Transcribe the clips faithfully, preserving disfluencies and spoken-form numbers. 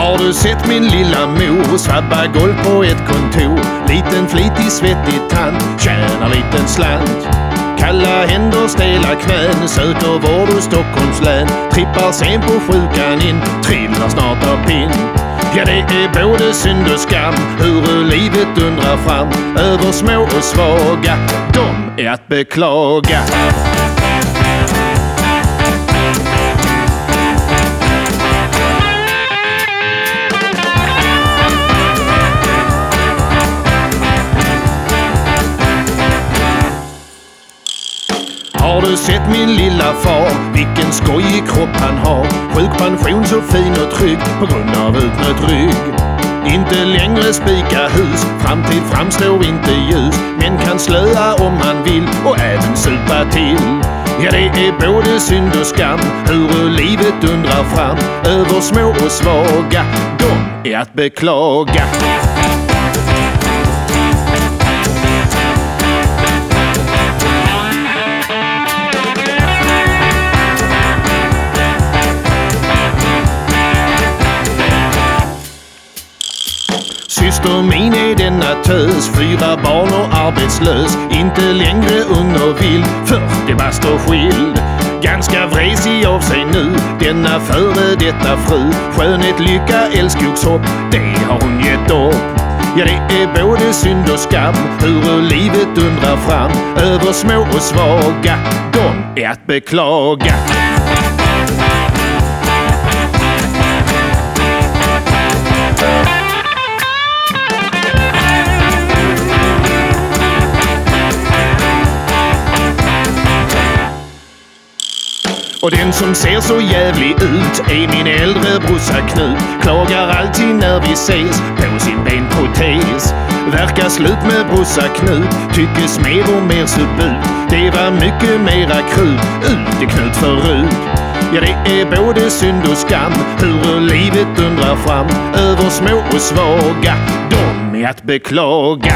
Har du sett min lilla mor svabba golv på ett kontor? Liten flitig svettig tant, tjänar liten slant. Kalla händer, stela knän, söt och vård hos Stockholms län. Trippar sen på sjukan in, trillar snart av pinn. Ja, det är både synd och skam hur livet undrar fram. Över små och svaga, de är att beklaga. Har du sett min lilla far? Vilken skojig kropp han har. Sjukpension så fin och trygg på grund av utnött rygg. Inte längre spika hus, framtid framstår inte ljus. Men kan slöa om han vill och även supa till. Ja, det är både synd och skam hur livet undrar fram. Över små och svaga, de är att beklaga. Syster min är denna tös, fyra barn och arbetslös. Inte längre ung och vild, fyrtio bast och skild. Ganska vresig av sig nu, denna före detta fru. Skönhet, lycka, älskogshopp, det har hon gett upp. Ja, det är både synd och skam hur livet undrar fram. Över små och svaga, de är att beklaga. Och den som ser så jävlig ut är min äldre brorsa Knut. Klagar alltid när vi ses på sin benprotes. Verkar slut med brorsa Knut, tyckes mer och mer subut. Det var mycket mera krut ut i Knut förut. Ja, det är både synd och skam hur livet undrar fram. Över små och svaga, de är att beklaga.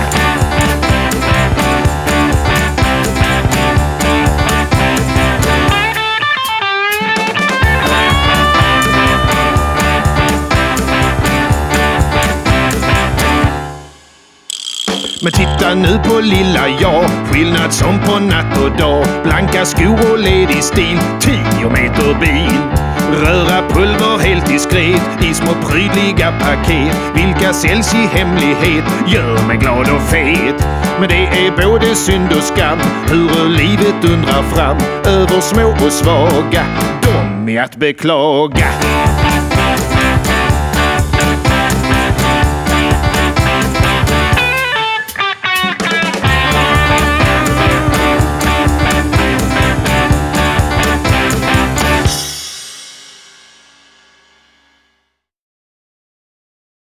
Men titta nu på lilla jag, skillnad som på natt och dag. Blanka skor och ledig stil, tio meter bil. Röra pulver helt diskret i små prydliga paket. Vilka säljs i hemlighet, gör mig glad och fet. Men det är både synd och skam hur livet undrar fram. Över små och svaga, de är att beklaga.